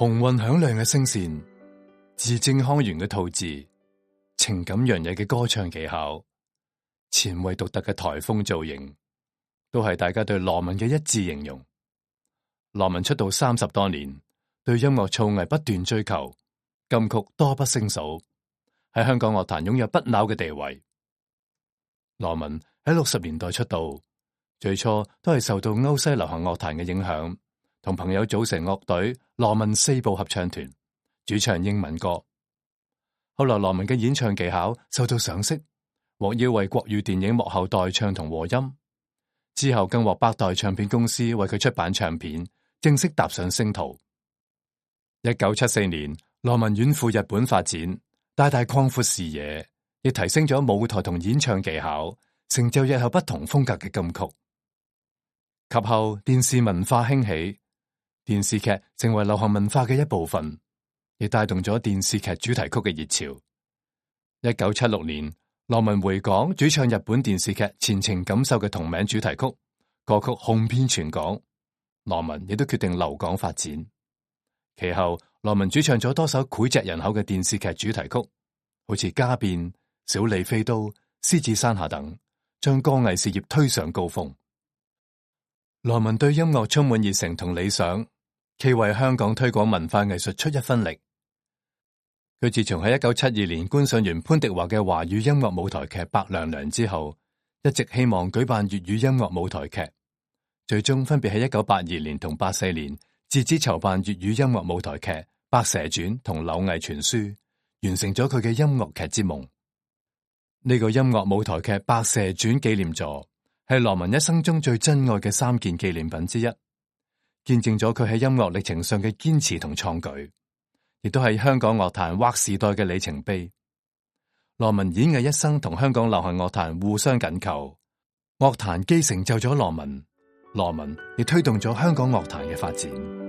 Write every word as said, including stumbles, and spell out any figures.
雄渾響亮嘅聲線，字正腔圓嘅吐字，情感洋溢嘅歌唱技巧，前衛獨特嘅台風造型，都係大家對羅文嘅一致形容。羅文出道三十多年，對音樂造詣不斷追求，金曲多不勝數，喺香港樂壇擁有不朽嘅地位。羅文喺六十年代出道，最初都係受到歐西流行樂壇嘅影響，同朋友組成樂隊羅文四部合唱團，主唱英文歌。後來羅文嘅演唱技巧受到賞識，獲邀為國語電影幕後代唱同和音，之後更獲百代唱片公司為佢出版唱片，正式踏上星途。一九七四年，羅文遠赴日本發展，大大擴闊視野，亦提升咗舞台同演唱技巧，成就日後不同風格嘅金曲。及後電視文化興起，電視劇成為流行文化嘅一部分，亦帶動咗電視劇主題曲嘅熱潮。一九七六年，羅文回港主唱日本電視劇《前程感受》嘅同名主題曲，歌曲紅遍全港。羅文亦都決定留港發展。其後，羅文主唱咗多首膾炙人口嘅電視劇主題曲，好似《家變》、《小李飛刀》、《獅子山下》等，將歌藝事業推上高峰。羅文對音樂充滿熱誠同理想，冀為香港推廣文化藝術出一分力。佢自從喺一九七二年觀賞完潘迪華嘅華語音樂舞台劇《白娘娘》之後，一直希望舉辦粵語音樂舞台劇，最終分別喺一九八二年同八四年自資籌辦粵語音樂舞台劇《白蛇傳》同《柳毅傳書》，完成咗佢嘅音樂劇之夢。呢個音樂舞台劇《白蛇傳》紀念座係羅文一生中最珍愛嘅三件紀念品之一，見證咗佢喺音樂歷程上嘅堅持同創舉，亦都係香港樂壇劃時代嘅里程碑。羅文演藝一生同香港流行樂壇互相緊扣，樂壇既成就咗羅文，羅文亦推動咗香港樂壇嘅發展。